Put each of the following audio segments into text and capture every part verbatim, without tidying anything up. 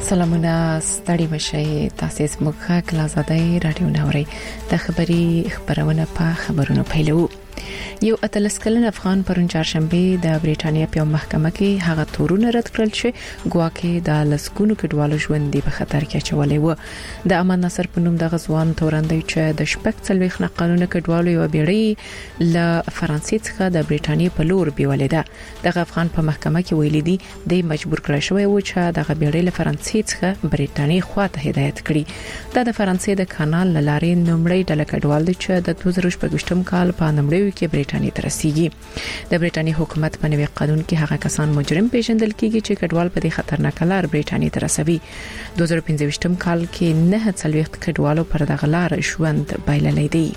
سلامونه ستړي مشه تاسو زموږه کلازادای رادیو نوري د خبري خبرونه په خبرونو پیلو یو اتلس کلن افغان پرون چهارشنبه د بریټانیا په محکمه کې هغه تورونه رد کړل چې ګواکې د لسګونو کډوالو ژوند دی په خطر کې چولې و د امان نصر په نوم د غزوان تورندوی چې د شپږ څلويخ نقلونه کډوالو یو بیړۍ ل فرانسې څخه د بریټانیا په لور بیولې ده د افغان په محکمه کې ویلي دي د مجبور کړی شوی و چې د بیړۍ ل فرانسې څخه بریټانیا خواته هدایت کړي دا د فرانسې د کانال لارې نومړی ډله کډوال دي چې د دوه زره شپږم کال په نومړی کې بریټانیا ته رسیدي د بریټانیا حکومت په نوي قانون کې هغه کسان مجرم پیژندل کیږي چې کډوال په دې خطرناک لار بریټانیا ته رسوي دوه زره پنځه کال کې نه څلويخ کډوالو پر دغه لار ژوند بایللې دي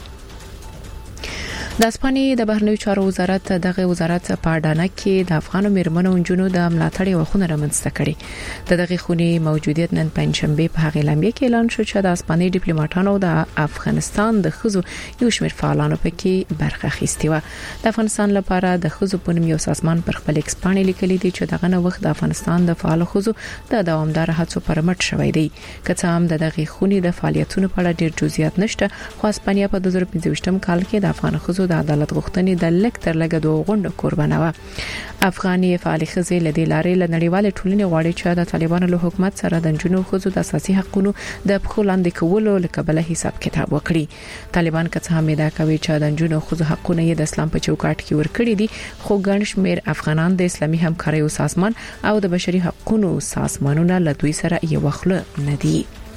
د اسپانیې د بهرنیو چارو وزارت دغه وزارت په اډانه کې د افغانو میرمنو انجونو د ملاتړ یو خونه رامنځته کړي د دغه خونې موجودیت نن پنځشنبه په هغه لامبي کې اعلان شو چې د اسپانیې ډیپلوماټانو د افغانستان د خزو یو شمېر فعالانو پکې برخه اخیستي و د افغانستان لپاره د خزو په نوم یو سازمان پر خپل ایکسپانې لیکلي دي چې دغه نو وخت د افغانستان د فعال خزو د دوامدار هڅو پر مټ شوی دی که هم د دغه خونې د فعالیتونو په اړه ډیر جزئیات نشته خو اسپانیا په دوه زره پنځه کال کې د افغان خزو د عدالت غوښتنې د لکتر لګ دوه غونډه قربانه و افغاني فعال خزې لدی لارې لنړیواله ټولنې غواړي چې د طالبانو له حکومت سره د جنونو خزو د اساسي حقوقو د پخولاندې کولو لکبله حساب کتاب وکړي طالبان که څه هم دا کوي چې د جنونو خزو حقوقونه د اسلام په چوکاټ کې ورکړي دي خو ګڼ شمېر افغانان د اسلامي همکارۍ سازمان او د بشري حقوقو سازمانونو له دوی سره یو وخله نه دي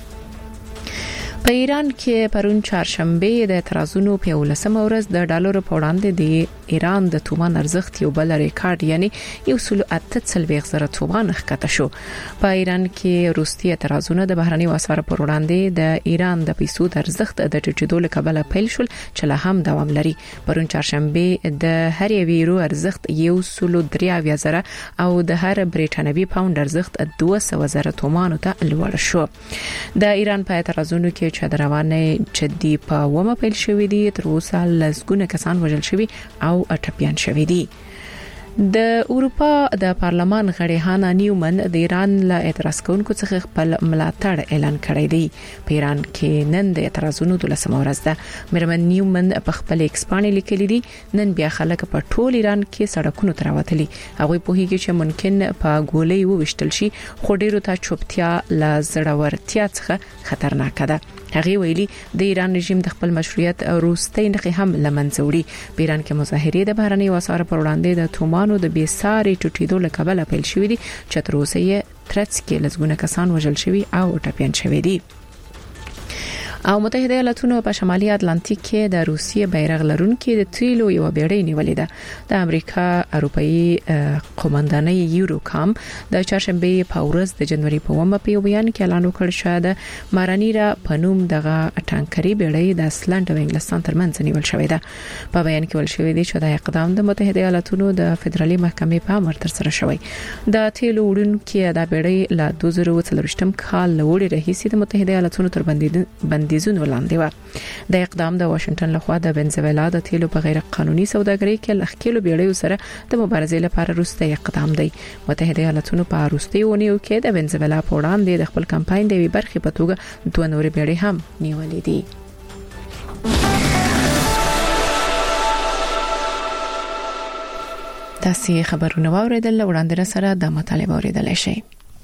په ایران کې پرون چهارشنبه د اعتراضونو په ولسمه ورځ د ډالر په وړاندې د ایران د تومان ارزښت یو بل ریکارډ یعنی یو سل اته څلويخ زره تومان ښکته شو په ایران کې روسي اعتراضونه د بهرني وسارو پر وړاندې د ایران د پیسو د ارزښت د ټیټېدو لپاره پیل شول چې لا هم دوام لري پرون چهارشنبه د هر یو یورو ارزښت یو سل درې زره او د هر بریټانوي پاوند ارزښت دوه سوه زره تومان ته لوړ شو د ایران په اعتراضونو کې چې د روانه چدي په ومه پیل شوې دي تر اوسه لسګونه کسان وژل شوي او اټپيان شوي دي د اروپا د پارلمان غړي هانا نیومن د ایران له اعتراض کوونکو څخه خپل ملاتړ اعلان کړی دی په ایران کې نن د اعتراضونو د لسمه ورځ ده مرمن نیومن په خپل ایکسپانې لیکلي دي نن بیا خلک په ټول ایران کې سړکونو ته راوتلي هغه په هیڅ چې ممکن په ګولۍ ووشتل شي خو ډیرو ته چوپتیا لا زړورتیا څخه خطرناک ده هغه ویلي د ایران رژیم د خپل مشروعیت روستۍ نخي هم لمنځوړي په ایران کې مظاهره د بهرني وسارو پر وړاندې د تومانو د بیساري ټوټېدو لکبله پیل شوې دي چې تر اوسه یې ترڅ کې لږونه کسان وژل شوي او ټپيان شوي دي او متحده ایالاتونو په شمالي اتلانتیک کې د روسیې بیرغ لرونکو د تیلو یو بیړۍ نیولې ده د امریکا اروپאי قومندانۍ یوروکام د چهارشنبه په ورځ د جنوري په اوومه په بیان کې اعلان وکړ چې د مارانیرا په نوم دغه ټانکري بیړۍ د اسلند او انګلستان ترمنځ نیول شوې ده په بیان کې ول شوې دي چې د اقدام د متحده ایالاتونو د فدرالي محکمې په امر تر سره شوی د تیلو وړونکو د بیړۍ له دوه زره څلوېښت کال لوړې راهیسې د متحده ایالاتونو تر بندیدو بندیزونه لاندې و د اقدام د واشنگټن لخوا د بنزویلا د تیلو په غیر قانوني سوداګرۍ کې لخکېلو بیړیو سره د مبارزې لپاره وروستي اقدام دی متحده ایالاتونو په وروستي ونیو کې د بنزویلا په وړاندې د خپل کمپاین د وی برخې په توګه دوه نورې بیړۍ هم نیولې دي تاسو خبرونه واوریدل وړاندې سره د مطالبه اوریدل شي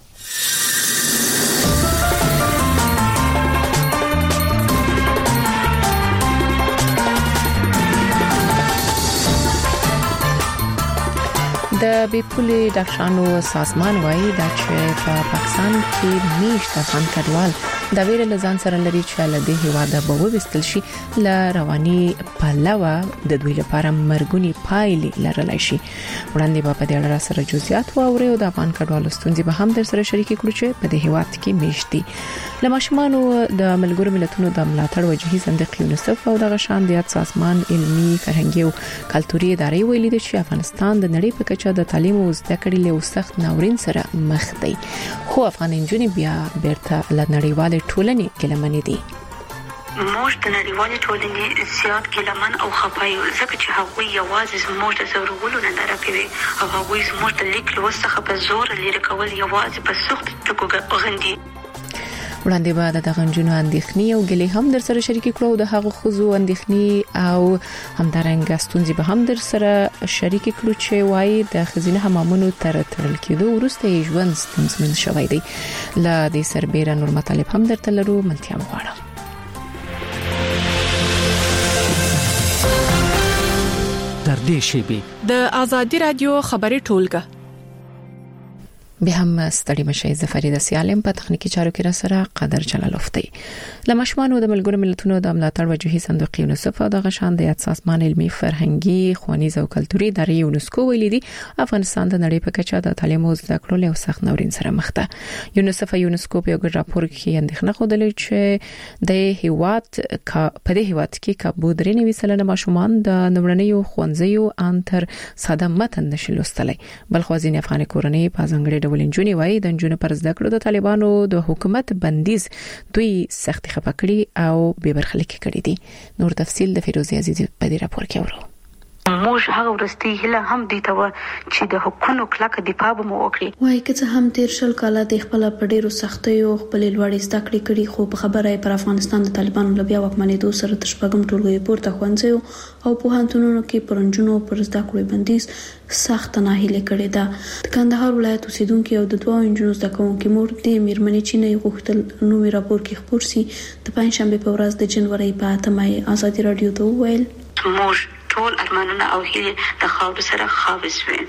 د بیپولي ډاکټرانو سازمان وایي دا چې په پاکستان کې میشت افغان کډوال د ویره لزان سره لري چې له دې هواده به وستل شي ل رواني پلوه د دوی لپاره مرګونی پایلې لرلای شي وړاندې په دې اړه سره جزئیات واوري او د افغان کډوالو ستونزې به هم در سره شریک کړو چې په دې هواد کې میشت دي لمشمانو د ملګرو ملتونو د ملاتړ وجهي صندوق یونیسف او د غشان د سازمان علمي فرهنګي او کلتوري ادارې ویلي دي چې افغانستان د نړۍ په کچه د تعلیم او زده کړې له سخت ناورین سره مخ دی خو افغان انجونې بیا بیرته له نړیوال ټولنې کې لمنې دي موږ د نړیوالې ټولنې زیات ګیلمن او خفه یو ځکه چې هغوی یوازې زموږ د ضرورولو ننداره کوي او هغوی زموږ د لیک لوست څخه په زور لرې کول یوازې په سخت ټکو غندي. وړاندې بعد د غنجونو اندېښنې او ګلې هم در سره شریک کړو د هغو خزو اندېښنې او همدارنګه ستونزې به هم در سره شریک کړو چې وايي د خزینه حمامونو تر تړل کېدو وروسته ژوند ستونزمن شوی دی. لا د سربېره نور مطالب هم درته لرو، ملتیا غواړم. در دې شیبه د ازادي رادیو خبري ټولګه به هم ستړي مشي زفرید سیالم په تخنیکی چارو کې را سره قدر جلالوفتی لمشمانو د ملګرو ملتونو د ملاتړ وجهي صندوق یونیسف د غشان د اساسمان علمي فرهنګي خوانیز او کلتوري ادارې یونسکو ویلي دي افغانستان د نړۍ په کچه د تعلیم او زده کړو له سخت نورین سره مخ ده. یونیسف یونسکو په یو راپور کې اندېښنه خوده چې د هیواد په دې هیواد کې کابو درې نوي سلنه ماشومان د نمړنیو خوانځيو انتر ساده متن نشلوستلای بل خو ځینې افغان کورنۍ په ځنګړي ولنجونی وای د جنونو پر زده کړو د طالبانو د حکومت بندیز دوی سخت خپکړي او به برخلیک کړي دي. نور تفصيل د فیروزي عزیز په دې راپور کې ورو. موږ هغه ورستي هله هم دي ته چې د حکومت کلک دفاع به مو وکړي. وای کڅ هم تیر شل کاله د خپل په ډیرو سختیو خپل لوړې زده کړې کړي خو په خبره پر افغانستان د طالبانو لبیا وکمنېدو سره تشپګم ټولګي پورته خوانځي او په هانتونو کې پرنجونو پر زده کړې بندیز سخت ناهیله کړي ده. د کندهار ولایت اوسیدونکو او د دوه انجنونو زده کوونکو مور د میرمنې چینه غوښتل نو راپور کې خبر سي د پنځشنبه په ورځ د جنوري په اتمه ازادي رادیو ته ویل موږ ټول ارمانونه او هیله د خاور سره خاوس وي.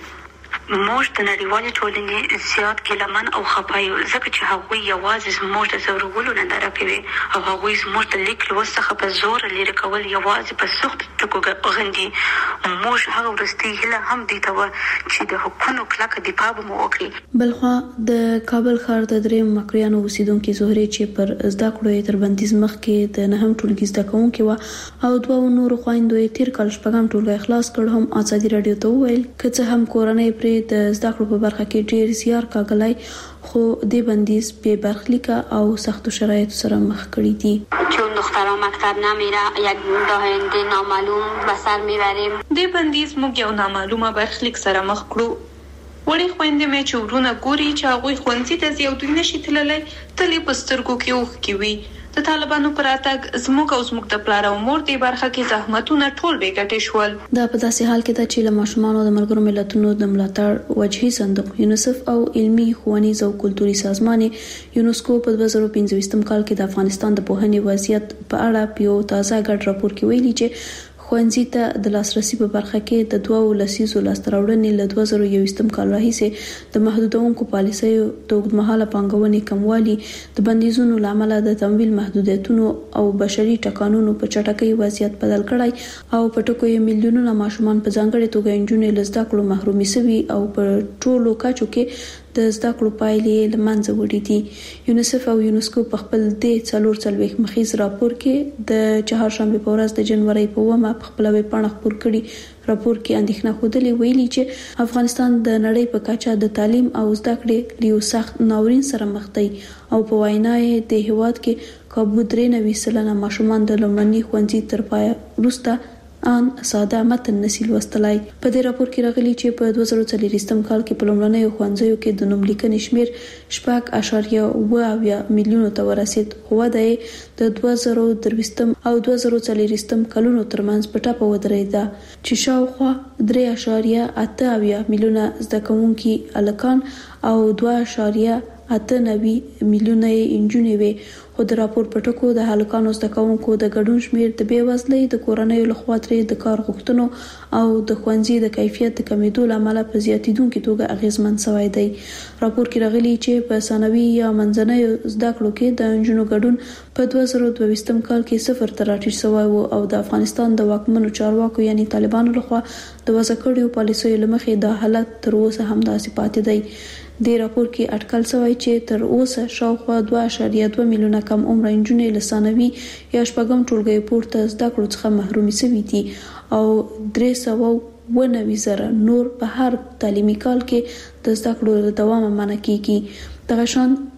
موږ د نړیوالې ټولنې زیات ګیلمن او خفه یو ځکه چې هغوی یوازې زموږ د ضرورولو ننداره کوي او هغوی زموږ د لیک لوست څخه په زور لرې کول یوازې په سخت ټکو غندي. موږ هغه ورستي هله هم دي ته چې د حکومت کلک دفاع به مو وکړي. بلخوا د کابل ښار د دریم مکریانو اوسیدونکو زهري چې پر زده کړو تر بندیز مخ کې د نهم ټولګي زده کوونکو او دوه نورو خويندو تیر کال شپږم ټولګي خلاص کړ هم ازادي رادیو ته ویل کڅ هم کورنۍ پر د زده کړو په برخه کې ډیر زیار کاغلای خو د بندیز به برخلیک او سخت شرایط سره مخ کړی دي. چون دخترها مکتب نمیره یک آینده نامعلوم به سر میبریم. د بندیز موږ یو نامعلومه برخلیک سره مخ کړو. وړي خويندې مې چې ورونه ګوري چې هغه خوندې د زیو دوی نشي تللی تلې پسترګو کې اوخ کی وي. د طالبانو پر اتګ زموږ او زموږ د پلار او مور دی برخه کې زحمتونه ټول به ګټې شول. دا په داسې حال کې ده چې له ماشومانو د ملګرو ملتونو د ملاتړ وجهي صندوق یونیسف او علمي خوانیز او کلتوري سازمان یونسکو په دوه زره پنځه کال کې د افغانستان د پوهنې وضعیت په اړه یو تازه ګډ راپور کې ویلي چې خوانزي ته د لاسرسي په برخه کې د دوه لسیزو لاستراوړنې له دوه زره یو کال راهیسې د محدودونکو پالیسیو د اوږدمهاله پانګونې کموالی د بندیزونو لامل د تمویل محدودیتونو او بشري ټکانونو په چټکۍ وضعیت بدل کړای او په ټکو یې میلیونونه ماشومان په ځانګړي توګه انجونې له زده کړو محرومي شوي او په ټولو کچو کې د زده کړو پایلې لمنځه وړي دي. یونیسف او یونسکو په خپل د څلور څلويخ مخیز راپور کې د چهارشنبه په ورځ د جنوري په اومه په خپل ویب پاڼه خبر کړي راپور کې اندېښنه خوده ویلي چې افغانستان د نړۍ په کچه د تعلیم او زده کړې لیو سخت ناورین سره مخ دی او په وینا یې د هیواد کې کابو درې نوي سلنه ماشومان د لومړني ښوونځي تر پای وروسته ان ساده متن نسل وستلای. په دې راپور کې راغلي چې په دوه زره څلوېښتم کال کې په لومړنۍ ښوونځیو کې د نوم لیکنې شمیر شپږ اعشاریه اوه میلیونو ته ورسید خو د د دوه زره درویشتم او دوه زره څلوېښتم کلونو ترمنځ په ټاپه ودرېده چې شاوخوا درې اعشاریه اته میلیونه زده کوونکي الکان او دوه اعشاریه اته نوي میلیونه انجونې وي. خو د راپور په ټکو د هلکانو زده کوونکو د ګډون شمیر د بیوزلۍ د کورنۍ لخوا ترې د کار غوښتنو او د ښوونځي د کیفیت د کمیدو لامل په زیاتیدونکو توګه اغیزمن شوی دی. راپور کې راغلي چې په ثانوي یا منځنۍ زده کړو کې د انجونو ګډون په دوه زره دوه کال کې صفر ته راټیټ شوی و او د افغانستان د واکمنو چارواکو یعنی طالبانو لخوا د وضع کړیو پالیسیو لمخې دا حالت تر اوسه هم داسې پاتې دی. د راپور کې اټکل شوی چې تر اوسه شاوخوا دوه اعشاریه دوه میلیونه کم عمر انجونې له ثانوي یا شپږم ټولګي پورته زده کړو څخه محرومې شوي دي او درې سوه اوه نوي زره نور په هر تعلیمي کال کې د زده کړو له دوامه منع کیږي. دغه شان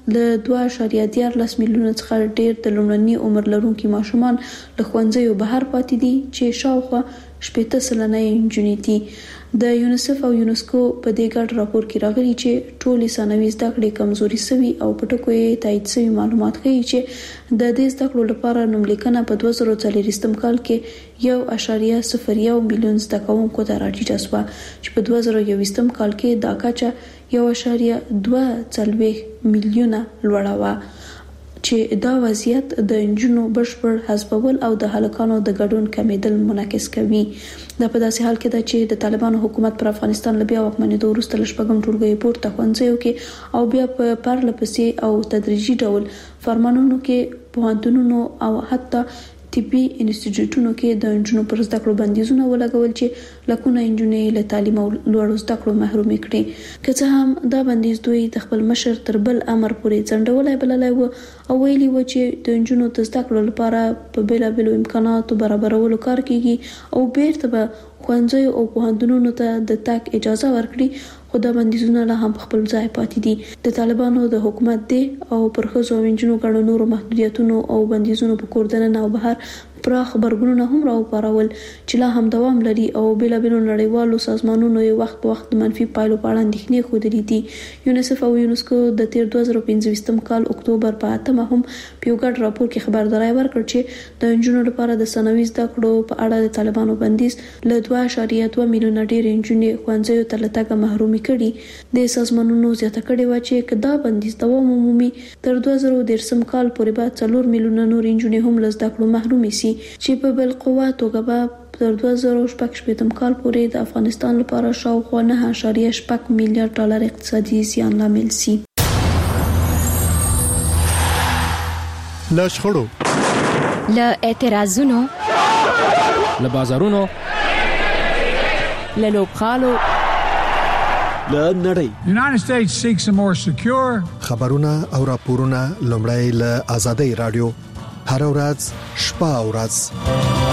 له دوه اعشاریه دیارلس میلیونه څخه ډیر د لومړني عمر لرونکو ماشومان له ښوونځیو بهر پاتې دي چې شاوخوا شپږ سلنه نجونې دي. د یونیسف او یونسکو په دې ګډ راپور کې راغلي چې ټولې ثانوي زده کړې کمزوري سوي او په ټکو یې تایید سوي معلومات ښیي چې د دې زده کړو لپاره نوملیکنه په دوه زره څلوېښتم کال کې یو اعشاریه صفر یو میلیون زده کوونکو ته راټیټه شوه چې په دوه زره یوویشتم کال کې دا کچه یو اعشاریه دوه څلوېښت میلیونه لوړه وه چې دا وضعیت د انجونو بشپړ حذفول او د هلکانو د ګډون کمیدل منعکس کوي. دا په داسې حال کې ده چې د طالبانو حکومت پر افغانستان له بیا واکمنېدو وروسته له شپږم ټولګي پورته ښوونځیو کې او بیا په پرله پسې او تدریجي ډول فرمانونو کې پوهنتونونو او حتی طبي انسټیټیوټونو کې د انجونو پر زده کړو بندیزونه ولګول چې لکونه انجونې له تعلیم او لوړو زده کړو محروم کړي. که څه هم دا بندیز دوی د خپل مشر تر بل امر پورې ځنډولای بللای و او ویلي و چې د انجونو د زده کړو لپاره په بیلابیلو امکاناتو برابرولو کار کیږي او بیرته به ښوونځیو او پوهنتونونو ته د تګ اجازه ورکړي، خو دا بندیزونه لا هم په خپل ځای پاتې دي. د طالبانو د حکومت دی او پر ښځو او نجونو ګڼو نورو محدودیتونو او بندیزونو په کور دننه او بهر پراخ خبرګونونه هم راوپارول چې لا هم دوام لري او بیلابیلو نړیوالو سازمانونو یې وخت په وخت د منفي پایلو په اړه اندېښنې ښودلې دي. یونیسف او یونسکو د تیر دوه زره پنځويشتم کال اکتوبر په اتمه هم په یو ګډ راپور کې خبرداری ورکړ چې د انجونو لپاره د ثانوي زده کړو په اړه د طالبانو بندیز له دوه اعشاریه دوه میلیونه ډېر انجونې ښوونځیو ته له تګه محرومي کړي. د سازمانونو زیاته کړې و چې کدا بندیز دوام ومومي تر دوه زره دېرشم کال پورې به څلور میلیونه نور انجونې هم له زده کړو محرومي سي چې په بل قوه توګه به تر دوه زره شپږ شپېتم کال پورې د افغانستان لپاره شاوخوا نه اعشاریه شپږ میلیارډ ډالر اقتصادي زیان لامل سي. له شخړو، له اعتراضونو، له بازارونو، له لوبغالو، له نړۍ United States seeks a more secure خبرونه او راپورونه لومړی له آزادۍ رادیو هر ورځ شپه او ورځ.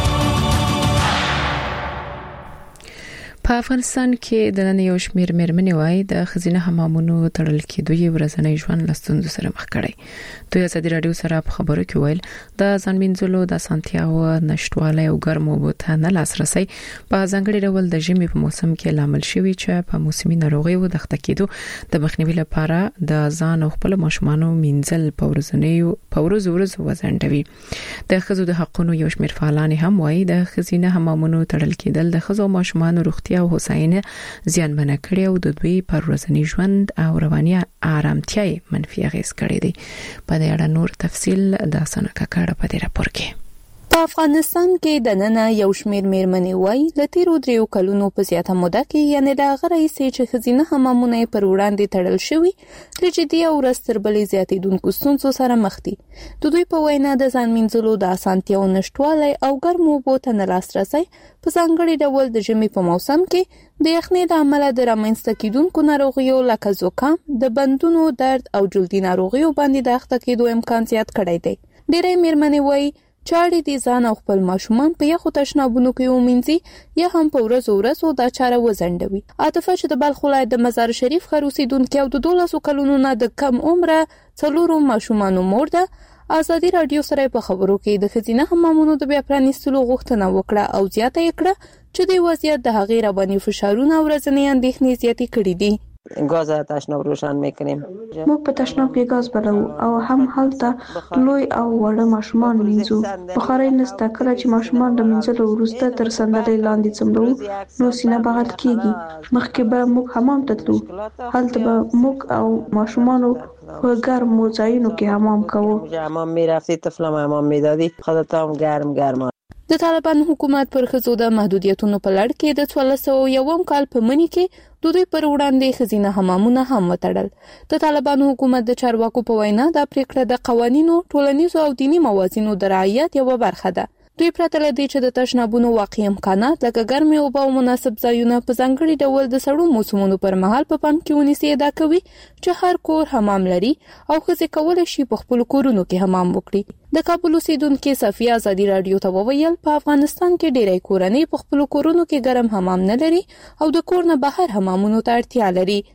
په افغانستان کې د نن یو شمیر مېرمنې وایي د خزینه حمامونو تړل کېدو یې ورځنی ژوند له ستونزو سره مخ کړي. دوی ازادي رادیو سره په خبرو کې ویل د ځان وینځلو د اسانتیاو نشټوالی او ګرمو اوبو ته نه لاسرسي په ځانګړي ډول د ژمي په موسم کې لامل شوی چې په موسمي ناروغیو د خطا کېدو د مخنیوي لپاره د ځان او خپل ماشومانو مینځل په ورځنیو په ورځ ورځ وزندوي. د خزو د حقونو یو شمیر فعالان هم وایي د خزینه حمامونو تړل کېدل د خزو او ماشومانو روغتیا او هوساینه زیانمن کړي او د دوی پر ورځنی ژوند او رواني آرامتیا منفي اغیز کړي دي. په دې اړه نور تفصیل د سنه کاکړه په دې راپور کې. په افغانستان کې د نن یو شمیر مېرمنې وایي ل تیرو دریو کلونو په زیاته موده کې یعنی د غړې سي چې خزینه حمامونه پر وړاندې تړل شوی د جدي او رستربلې زیاتېدونکو ستونزو سره مخ دي. د دوی په وینا د ځان مینځلو د اسانتیاو نشټوالی او ګرمو اوبو ته نه لاسرسي په ځانګړي ډول د ژمي په موسم کې د یخنۍ د امله د رامنځته کېدونکو ناروغیو لکه زکام، د بندونو درد او جلدي ناروغیو باندې د اخته کېدو امکان زیات کړی دی. ډېرې مېرمنې وایي چاړې دي ځان او خپل ماشومان په یخو تشنابونو کې ومینځي یا هم په ورځو ورځو دا چاره وزندوي. عاطفه چې د بلخ ولایت د مزار شریف ښار اوسېدونکې او د دولسو کلونو نه د کم عمره څلورو ماشومانو مور ده، آزادي رادیو سره په خبرو کې د خزینه حمامونو د بیا پرانیستلو غوښتنه وکړه او زیاته یې کړه چې د وضعیت د هغې رواني فشارونه او ورځنۍ اندېښنې زیاتې کړي دي. گاز تشناب روشن میکنیم. موږ په تشناب کې غاز بلو او هم هلته لوی او وړه ماشومان وینځو. بخارۍ نسته، کله چې ماشومان د منځلو وروسته تر صندلۍ لاندې څملو نو سینه بغل کیږي. مخکې به موږ حمام ته تلو، هلته به موږ او ماشومانو په ګرمو ځایونو کې حمام کوو. حمام میرفتی طفلم حمام میدادی خودتام گرم گرم. د طالبان حکومت پر ښځو د محدودیتونو په لړ کې د څوارلس سوه یوم کال په مني کې د دوی پر وړاندې خزینه حمامونه هم وتړل. د طالبانو حکومت د چارواکو په وینا دا پریکړه د قوانینو، ټولنیزو او دینی موازینو د رعایت یوه برخه ده. دوی پرته له دې چې د تشنابونو واقعي امکانات لکه ګرمې اوبه او مناسب ځایونه په ځانګړي ډول د سړو موسمونو پر مهال په پام کې ونیسي ادعا کوي چې هر کور حمام لري او ښځې کولی شي په خپلو کورونو کې حمام وکړي. د کابل اوسېدونکې صفیه ازادي رادیو ته وویل په افغانستان کې ډېری کورنۍ په خپلو کورونو کې ګرم حمام نه لري او د کور نه بهر حمامونو ته اړتیا لري.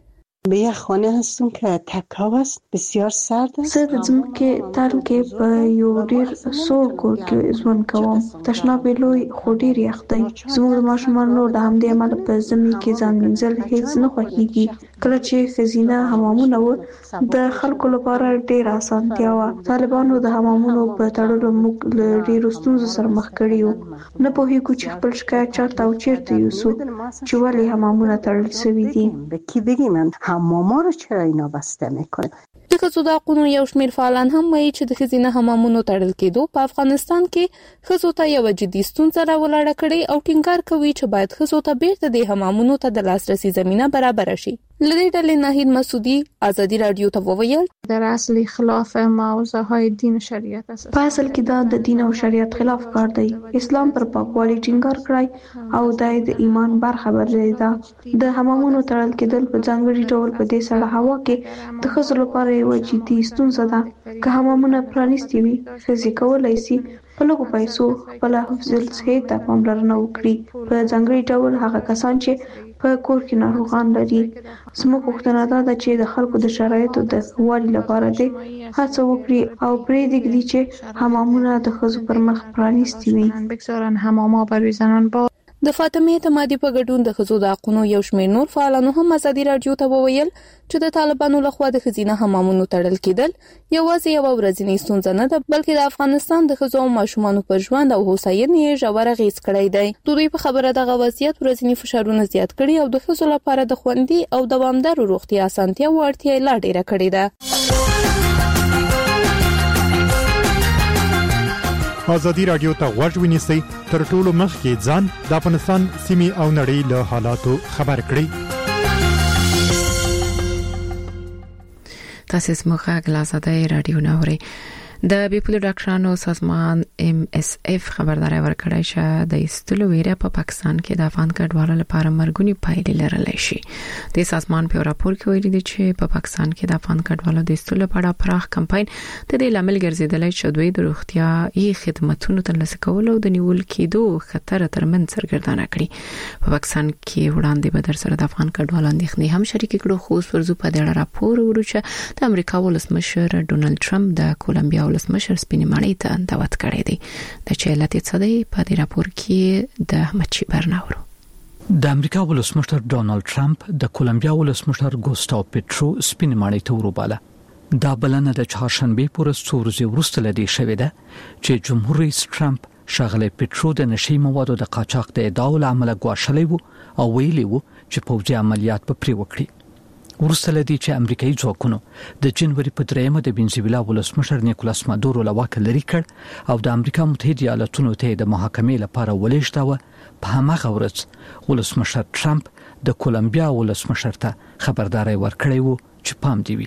به یک خانه هستم که تکاو است، بسیار سرد است. زه د ځمکې تل کې په یو ډیر سوړ کور کې ژوند کوم. تشناب لوی خو ډیر یخ دی. زموږ د ماشومانو د همدې امله په ژمي کې ځان مینځل هیڅ نه خوښیږي. کله چې ښځینه حمامونه و د خلکو لپاره ډیر اسانتیا و. طالبانو د حمامونو په تړلو موږ له ډیرو ستونزو سره مخ کړي یو. نه پوهیږو چې خپل شکایت چاته او چیرته یوسو چې ولې حمامونه تړل شوي دي. به کی بگیم حماما رو چرا اینا بسته میکنه؟ د ښځو د حقونو یو شمېر فعالان هم وایي چې د ښځینه حمامونو تړل کېدو په افغانستان کې ښځو ته یوه جدي ستونزه راولاړه کړې او ټینګار کوي چې باید ښځو ته بیرته د حمامونو ته د لاسرسي زمینه برابره شي. له دې ډلې ناهید مسعودي ازادي رادیو ته وویل در اصل خلاف موضوع های دین و شریعت است. په اصل کې دا د دین او شریعت خلاف کار دی. اسلام پر پاکوالي ټینګار کړی او د ایمان برخه ګرځي. د حمامونو تړل کېدل په ځانګړي ډول په دې سړه هوا کې د ښځو لپاره یوه جدي ستونزه ده. که حمامونه پرانیستي وي، ښځې کولی شي په لږو پیسو خپله حفظ الصحې ته پاملرنه وکړي. په ځانګړي ډول هغه کسان چې په کور کې ناروغان لري. زموږ پوښتنه دا ده چې د خلکو د شرایطو د ښه والي لپاره دې هڅه وکړي او پرېږدي چې حمامونه د ښځو پر مخ پرانیستي وي. بگذارن حمام‌ها برای زنان با د فاطمه اعتمادي په ګډون د ښځو د حقونو یو شمېر نور فعالانو هم ازادي رادیو ته وویل چې د طالبانو لخوا د ښځینه حمامونو تړل کېدل یوازې یوه ورځنۍ ستونزه نه ده، بلکې د افغانستان د ښځو او ماشومانو پر ژوند او هوساینې یې ژور اغېز کړی دی. د دوی په خبره دغه وضعیت ورځني فشارونه زیات کړي او د ښځو لپاره د خوندي او دوامداره روغتیا اسانتیاوو اړتیا یې لا ډېره کړې ده. ازادي رادیو ته غوږ ونیسئ، تر ټولو مخکې ځان د افغانستان سیمې او نړۍ له حالاتو خبر کړئ. تاسو زموږ غږ ازادي رادیو نوري. د بیپولو ډاکټرانو سازمان ام اس اف خبرداري ورکړی چې د استلو ویره په پاکستان کې د افغان کډوالو لپاره مرګونی پایلې لرلی شي. د سازمان په راپور کې ویلي دی چې په پاکستان کې د افغان کډوالو د استلو په اړه پراخ کمپاین د دې لامل ګرځیدلی چې دوی د روغتیايي خدماتو ترلاسه کول او د نیول کېدو خطر ترمن سرګردانه کړي. په پاکستان کې وړاندې به در سره د افغان کډوالو اندېښنې هم شریک کړو، خو اوس ورځو په دې راپور ورو چې د امریکا ولسمشر ډونالد ټرمپ د کولمبیا ولسمشر سپینې ماڼۍ ته دعوت کړی دی. د چې علت څه دی په دې راپور کې د احمد شیبر ناورو. د امریکا ولسمشر ډونالد ټرمپ د کولمبیا ولسمشر ګوستاو پیټرو سپینې ماڼۍ ته وروباله. دا بلنه د چهارشنبه پورې څو ورځې وروسته لدی شوې ده چې جمهور رئیس ټرمپ شاغلی پیټرو د نشي موادو د قاچاق د ادعاو لامل غواړلی وو او ویلي وو چې پوځي عملیات به پرې وکړي. ورسته لدی چې امریکایي ځواکونو د جنوري په دریمه د وینزویلا ولسمشر نیکولاس مادورو له واکه لري کړ او د امریکا متحده ایالاتونو ته د محاکمې لپاره ولېږداوه. په هماغه ورځ ولسمشر ټرمپ د کولمبیا ولسمشر ته خبرداري ورکړی وو چې پام دی وي.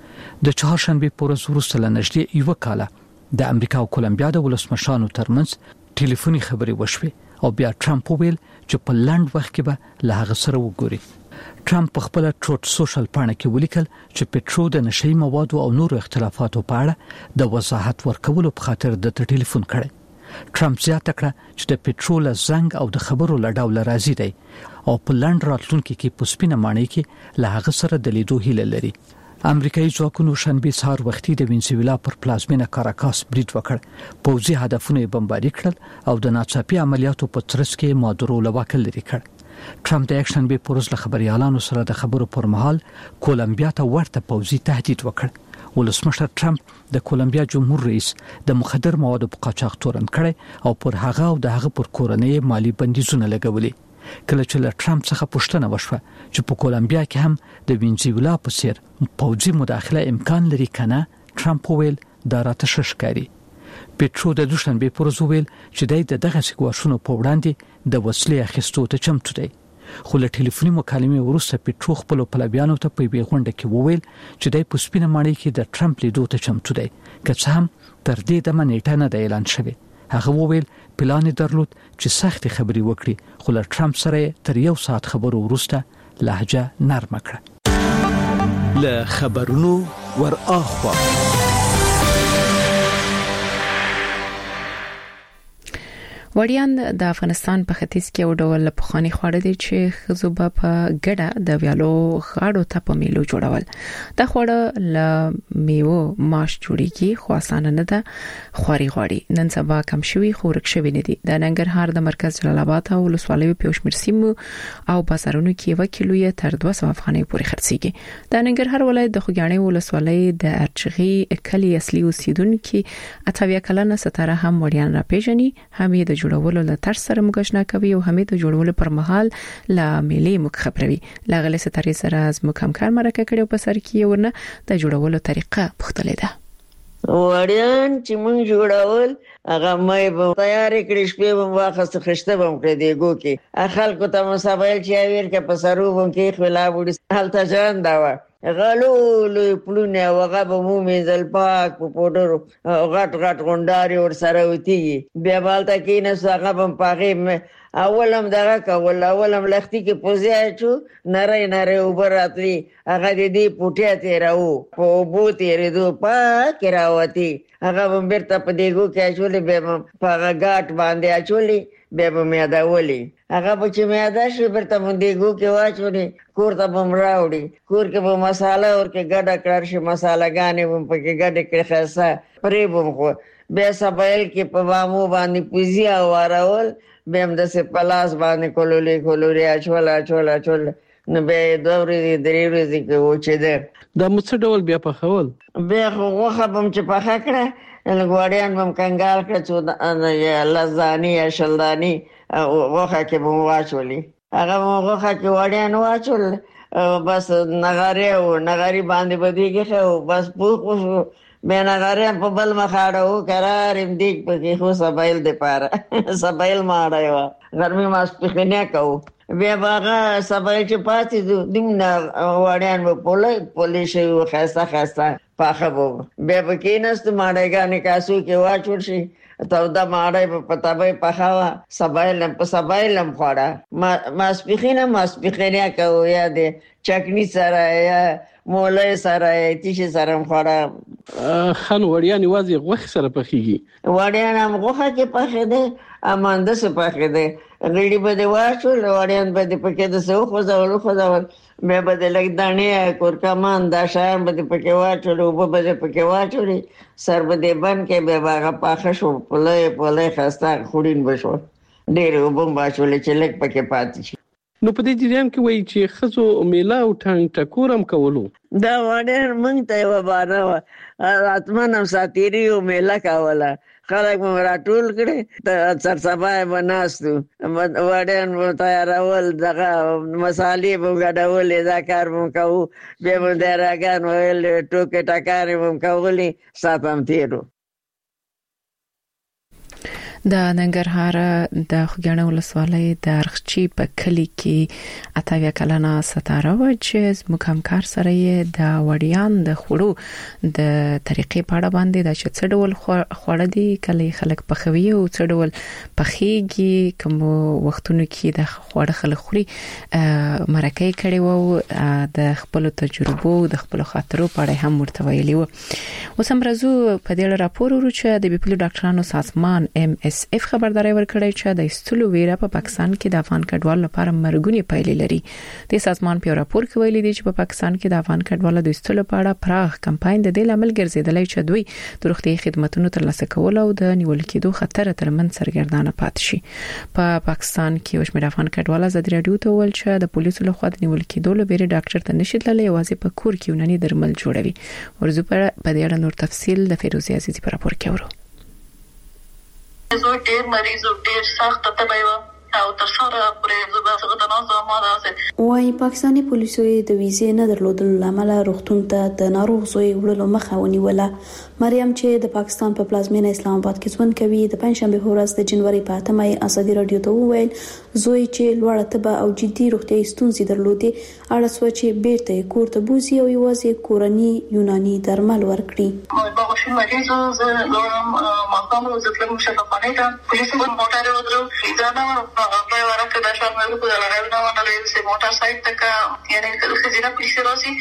د چهارشنبه پورز ورسته لنږدې یو کال د امریکا او کولمبیا د ولسمشرانو ترمنځ ټلیفوني خبرې وشوې او بیا ټرمپ ویل چې په لنډ وخت کې به له هغه سره وګوري. ټرمپ په خپل ټروټ سوشل پاڼه کې ولیکل چې پیټرو د نشي موادو او نورو اختلافاتو په اړه د وضاحت ورکولو په خاطر د ټلیفون کړی. ټرمپ زیاته کړه چې د پیټرو له زنګ او د خبرو له ډول راضي دی او په لنډ راتلونکي کې په سپینه ماڼۍ کې له هغه سره د لیدو هیله لري. امریکایي ځواکونو شنبه سهار وختي د وینزویلا پر پلازمینه کاراکاس برید وکړ. پوځي هدفونه بمباري کړل او د ناڅاپي عملیاتو په ترڅ کې مادورو له واکه لري کړ. ټرمپ د اکشن به پورز له خبريالانو سره د خبرو پر مهال کولمبیا ته ورته پوځي تهدید وکړ. ولسمشر ټرمپ د کولمبیا جمهور رئیس د مخدر موادو په قاچاق تورن کړي او پر هغه او د هغه پر کورنۍ مالی بندیزونه لګولي. کله چې له ټرمپ څخه پوښتنه وشوه چې په کولمبیا کې هم د وینزویلا په څیر پوځي مداخله امکان لري کنه، ټرمپ ویل دا راته ششکاري. پیټرو د دوشنبه پورز ویل چې د دغه سګواشونو په وړاندې د وسلې اخیستو ته چمتو دی. خو له ټلیفوني مکالمې وروسته پیټرو خپل پلویانو ته په بیغونډه کې وویل چې د پوسپینه ماڼۍ کې د ټرمپ لیدو ته چمتو دی، که څه هم تر دې دمه نیټه نه د اعلان شوی. هغه وویل پلان درلود چې سخت خبري وکړي، خو له ټرمپ سره تر یو ساعت خبرو وروسته لهجه نرمه کړه. له خبرونو ور اخوا وړیان د افغانستان په ختیځ کې یو ډول پخوانی خواړه دي چې خزوبه په ګډه د ویالو غاړو ته په میلو جوړول. دا خواړه ل میوه ماش جوړیږي خو اسانه نه ده، خوري غوړي نن سبا کم شوي خو ورک شوي نه دي. د ننګرهار د مرکز جلال آباد او ولسوالۍ په شمیر سیمو او بازارونو کې یو کیلو یې تر دوه سوه افغانۍ پورې خرڅيږي. د ننګرهار ولایت د خوګاڼي ولسوالۍ د ارچغي کلی اصلي اوسیدونکو اتاویا کلنه ستاره هم وړیان را پیژني، هم د جوړولو له تر سره مګشنا کوي او هم د جوړولو پر مهال لا ملي مخ خبروي. لاغله ستاره سره از مکمکار مرکه کړو په سر کې ورنه د جوړولو طریقه پختلې ده. وړیان چې مونږ جوړول هغه مې به تیار کړی، شپې به واخست خشته به کړې دیګو کې خلکو ته مسابل چې ویل کې په سرو کې خلا وړي حالت ځان دا غلو لوی پلونه وغه به مو میزل پاک په پودر غټ غټ غونډاري ور سره وتی بیا بالته کې نه ساغه بم پاغه اولم دغه کول اولم لختي کې پوزیا چو نری نری وبراتلی هغه دې پټه تیراو په بوتي ردو پاک راوتی هغه بم بیرته په دیګو کې چولې به په غاټ باندې اچولې به به مې دا ولي هغه په چې مې دا شو بیرته مونږ دیګو کې واچولې کور ته بم راوړي کور کې به مصالحه ورکه ګډه کړ شي مصالحګانې بم په کې ګډه کړ خاصه پرې بم خو به سبایل کې په وامو باندې پوزیا وراول به هم د سه پلاس باندې کولولې کولوري اچولا اچولا اچول نو به دوري درې ورځې کې و چې ده د مڅ ډول بیا په خول به خو خو بم چې په خکړه لګوړیان بم کنګال کړ چې لزانی یا شلدانی وخه کې بم واچولې هغه وخه کې وړیان واچول بس نغاره او نغاری باندې بدیږي خو بس پوخ به نغاره په بل مخاړو قرار امدیک په خو سبایل د پاره سبایل ماړایو ګرمي ماس پخنه کو بیا باغه سبایل چې پاتې دمنا وړیان په پوله پولیس یو خاصه خاصه پاخه وو بیا بکینست ماړایګانې کاسو کې واچول شي ته دا ماړای په پتاوي پخاوه سبایل په سبایلم خوړه ماس پخینه ماس پخنه کو یا د چکنی سره یا مولای سره تیشه سره خوړه خان وړیان وازي غوخ سره پخېږي وړیان هم غوخه کې پخې ده امانده سره پخې ده غړي به دی واچول وړیان به دی پکې د سو خو ځول خو ځول مې به د لګ دانې کور کمان دا شان به دی پکې واچول او به دی پکې واچول سر به دی بن کې به باغه پاخه شو پلې پلې خسته خورین بشو ډېر وبم واچول چې لګ پکې پاتې شي. نو په دې جریان کې وایي چې خزو میلا او ټنګ ټکورم کولو دا وړر مونږ ته و بانه اتمنم ساتيري او میلا کوله خلک مې راټول کړي ته سر سبا بناستو وړر مو تیارول دغه مصالې مو غډول دا کار مو کوو به مو دراګان ویل ټوکې ټکارې مو کولې ساتم تیرو. د ننګرهار د خوګاڼي ولسوالۍ د ارخچی په کلی کې اتاویا کلنه ستاره و چې مکمکار سره یې د وړیان د خورو د طریقې په اړه باندې د چې څډول خوړه دي کله خلک پخوي او څډول پخېږي کوم وختونو کې د خوړه خلک خوري مرکه کړي وو د خپل تجربو د خپل خاطرو په اړه هم ورته ویلي وو. اوس هم راځو په دې راپور ورو چې د بیپلو ډاکټرانو سازمان ام اس اف خبرداري ورکړی چې د استلو ویره په پاکستان کې د افغان کډوالو لپاره مرګونی پایلې لري. د سازمان په راپور کې ویلي دی چې په پاکستان کې د افغان کډوالو د استلو په اړه پراخ کمپاین د دې لامل ګرځیدلی چې دوی د روغتي خدماتو ترلاسه کول او د نیول کېدو خطر ترمن سرګردانه پات شي. په پا پاکستان کې وشمیر افغان کډوالو ازادي رادیو ته ول چې د پولیسو لخوا د نیول کېدو لپاره ډاکټر ته نشي تللی یوازې په کور کې یوناني درمل جوړوي. ورزو په دې اړه نور تفصیل د فیروزي عزیزي په راپور کې ورو. زه ډېر مریض او ډېر سخت تبه یم او تر څوره پرې زه به څنګه تناسب ماده وايي پاکستاني پولیسو د ویزې نه درلودلو لامل روغتون ته د ناروغ زوی وړلو مخه ونیوله. مریم چې د پاکستان په پلازمینه اسلام آباد کې ژوند کوي د پنځشنبه ورځ د جنوري په اتمه ازادي رادیو ته وویل زوی چې لوړه تبه او جدي روغتي ستونزې درلودې اړه سو چې بیرته کور ته بوزي او یوازې کورنی یوناني درمل ورکړي. ما غوښتل مریض زه لورم ماقام زه تلم شفاخانه ته پولیسو په موټر ودرو ځانه په ورکه د شامل کو د لړاو نه ونه لري چې موټر سایت تک یعنی خزینه پولیس راځي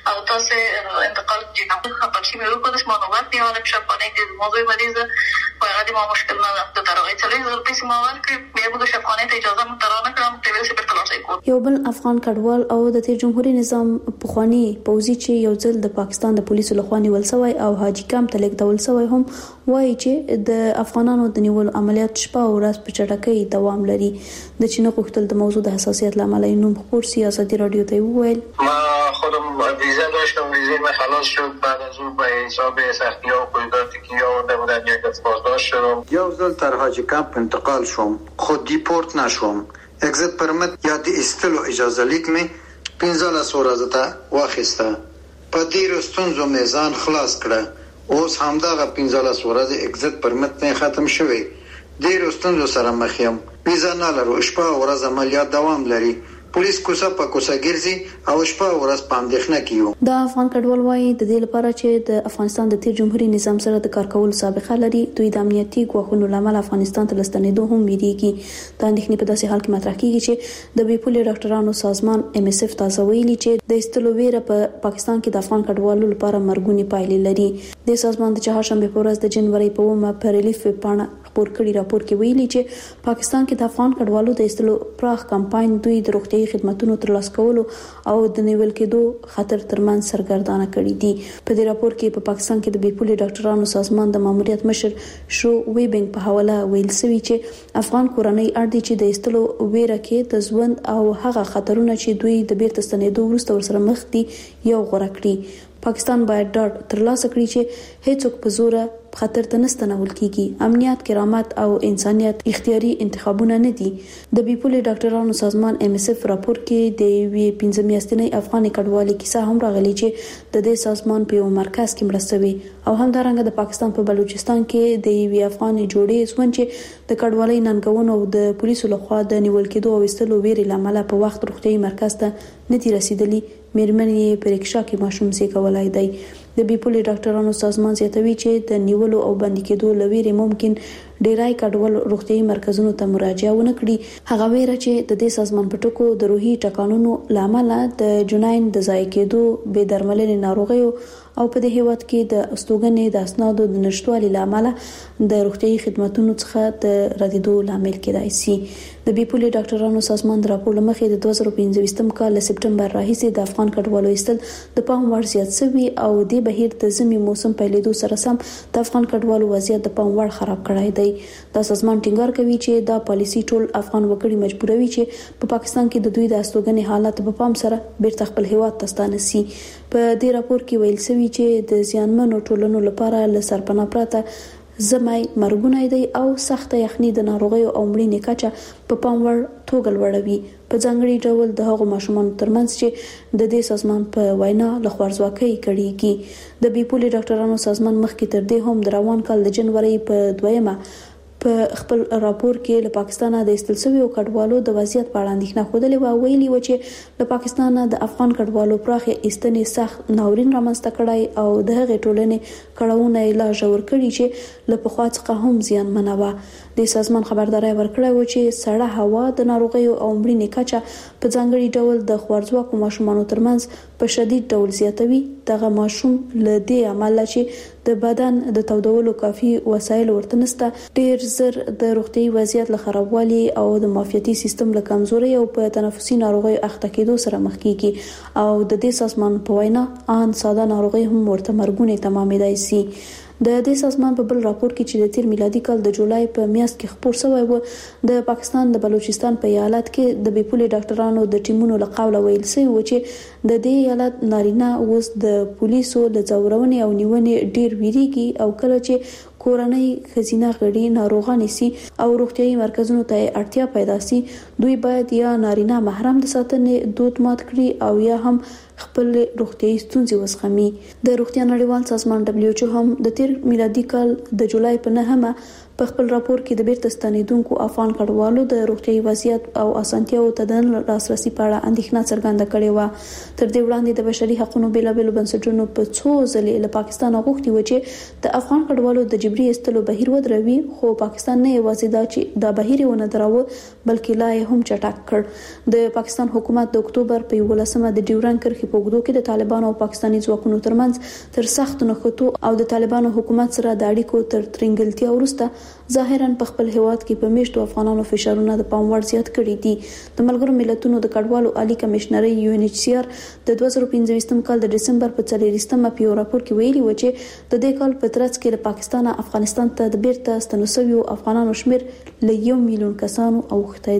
او تاسو انتقال جنابه خبرشي مې وکړ چې ما نو وخت یې حالت شپانه کې موضوع مریضه وغادي ما مشکل نه ده د ترغې چلې زر پیسې ما ورکړې بیا به شپانه ته اجازه مترانه کړم ټي ویل سي پر تلاشي کو یو بل افغان کډوال او د تیر جمهوریت نظام پخوانی پوزي چې یو ځل د پاکستان د پولیسو لخوا نیول شوی او حاجی کام ته لیکدول شوی هم وایي چې د افغانانو د نیول عملیات شپه او ورځ په چټکۍ دوام لري د چینه غوښتل د موضوع د حساسیت لامل نوم خبر سیاسي رادیو ته وویل ما خودم ویزا داشتم ویزا من خلاص شد بعد از اون به حساب سختی ها و قیوداتی که یاورده بودن یک از بازداشت شدم یو ځل تر حاجی کمپ انتقال شوم خود دیپورت نشوم اگزیت پرمت یا د استلو اجازه لیک می پنځلس ورځې ته واخیسته په ډیرو ستونزو مې ځان خلاص کړه اوس همدغه پنځلس ورځې اگزیت پرمت مې ختم شوی ډیرو ستونزو سره مخ یم ویزا نه لرو شپه او ورځ عملیات دوام لري پولیس کوڅه په کوڅه ګرځي او شپه او ورځ په اندېښنه کې یو د افغان کډوال وايي د دې لپاره چې د افغانستان د تیر جمهوریت نظام سره د کار کولو سابقه لري دوی د امنیتي ګواښونو لامل افغانستان ته لستنېدو هم ویریږي د اندېښنې په داسې حال کې مطرح کیږي چې د بیپولي ډاکټرانو سازمان ام اس اف تاسو ویلي چې د استلو ویره په پاکستان کې د افغان کډوالو لپاره مرګونی پایلې لري د سازمان د چهارشنبه په ورځ د جنوري په اومه پر ریلیف پاڼه خبر کړي راپور کې ویلي چې پاکستان کې د افغان کډوالو د استلو پراخ کمپاین دوی د روغتي خدماتو ترلاسه کولو او د نیول کېدو خطر ترمن سرګردانه کړي دي په دې راپور کې په پاکستان کې د بیپولي ډاکټرانو سازمان د ماموریت مشر شو ویبینګ په حواله ویل سوي چې افغان کورنۍ اړ دي چې د استلو ویره کې د ژوند او هغه خطرونه چې دوی د بیرته ستنېدو وروسته ورسره مخ دي یو غوړه کړي پاکستان باید ډاډ ترلاسه کړي چې هیڅوک په زور خطر ته نستنول کیږي امنیت کرامت او انسانيت اختیاري انتخابونه نه دي د بیپولي ډاکټرانو سازمان ام اس اف راپور کې د وی پنځه میاشتنۍ افغاني کډوالۍ کیسه هم راغلي چې د دې سازمان په یو مرکز کې مرستوي او همدارنګه د پاکستان په بلوچستان کې د وی افغاني جوړې ژوند چې د کډوالۍ ننګونو او د پولیسو لخوا د نیول کېدو او استلو ویري لامل په وخت روغتي مرکز ته نه دي رسیدلي مېرمنې په رکشا کې ماشوم سي کولای دی د بیپولي ډاکټرانو سازمان زیاتوي چې د نیولو او بندي کېدو لویري ممکن ډیرای کډوال روغتي مرکزونو ته مراجعه ونه کړي هغه ویره چې د دې سازمان په ټکو د روحي ټکانونو لامل د جناین د ځای کېدو به درملنې ناروغیو او په دې هیواد کې د استوګنې د اسنادو د نشټوالي لامل د روغتي خدماتو څخه د ردیدو لامل کېدای شي د بیپولي ډاکټرانو سازمان د راپور لمخې د دوه زره پنځه کال سپټمبر راهیسې د افغان کډوالو ایستل د پام وړ زیات شوی او د بهیر د زمي موسم پیلېدو سره سم د افغان کډوالو وضعیت د پام وړ خراب کړای دی دا سازمان ټینګار کوي چې دا پالیسی ټول افغان وګړي مجبوروي چې په پاکستان کې د دوی د استوګنې حالت په پام سره بیرته خپل هیواد ته ستانه شي په دې راپور کې ویل شوی چې د زیانمنو ټولنو لپاره ل سرپناه پراته زمای مرګونای دی او سخت یخني د ناروغیو او مړینې کچه په پام وړ توګه لوړوي په ځانګړي ډول د هغو ماشومان ترمنځ چې د دې سازمان په وینا له خوارځواکۍ کړيږي د بیپولي ډاکټرانو سازمان مخکې تر دې هم د روان کال د جنوري په دویمه په خپل راپور کې له پاکستانه د استلسوي او کډوالو د وضعیت په اړه اندېښنه خوده و ویلي و چې له پاکستانه د افغان کډوالو پراخه ایستنې سخت ناورین رامنځته کړای او د هغې ټولنې کړهونه لا ژور کړي چې له پخوا څخه هم زیانمنه و د سازمان خبرداري ورکړه و چې سړه هوا د ناروغیو او مړینې کچه په ځانګړي ډول د خوارځواکو ماشومانو ترمنځ په شدید ډول زیاتوي دغه ماشوم له دې عمل چې د بدن د تودولو کافي وسایل ورته نشته ډیر زر د روغتي وضعیت له خرابوالي او د معافیتي سیستم له کمزوري او په تنفسي ناروغیو اخته کېدو سره مخ کیږي او د دې سازمان په وینا ان ساده ناروغي هم ورته مرګونه تمامېدای شي د دې سازمان په بل راپور کې چې د تیر میلادي کال د جولای په میاشت کې خبر شوی و د پاکستان د بلوچستان په ایالت کې د بیپولي ډاکټرانو د ټیمونو له قوله ویل شوی و چې د دې ایالت نارینه اوس د پولیسو له ځورونې او نیونې ډیر ویریږي او کله چې کورنۍ خزینه غړي ناروغان سي او روغتيایي مرکزونو ته اړتیا پیدا سي دوی باید یا نارینه محرم د ساتنې دود مات کړي او یا هم خپل روغتيایي ستونزې وسخمي د روغتیا نړیوال سازمان دبليو ایچ او هم د تیر میلادي کال د جولای په نهمه په خپل راپور کې د بیرته ستنیدونکو افغان کډوالو د روغتیايي وضعیت او اسانتیاو ته د لاسرسي په اړه اندېښنه څرګنده کړې و. تر دې وړاندې د بشري حقوقو بیلابېلو بنسټونو په څو ځلې له پاکستان غوښتي و چې د افغان کډوالو د جبري ایستلو بهیر ودروي، خو پاکستان نه یوازې دا چې د بهیر ونه دراوه بلکې لا یې هم چټک کړ. د پاکستان حکومت د اکتوبر په یولسمه د ډیورند کرښې په اوږدو کې د طالبانو او پاکستاني ځواکونو ترمنځ تر سخت نښتو او د طالبانو حکومت سره د اړیکو تر ترنګلتیا وروسته ظاهرا په خپل هیواد کې په میشتو افغانانو فشارونه د پام وړ زیات کړي دي. د ملګرو ملتونو د کډوالو عالی کمشنري یو ان ایچ سی آر د دوه زره پنځه کال د دسمبر په څلوېښتمه په یو راپور کې ویلي و چې د دې کال په ترڅ کې له پاکستان افغانستان ته د بیرته ستنو شویو افغانانو شمېر له یو میلیون کسانو اوښتی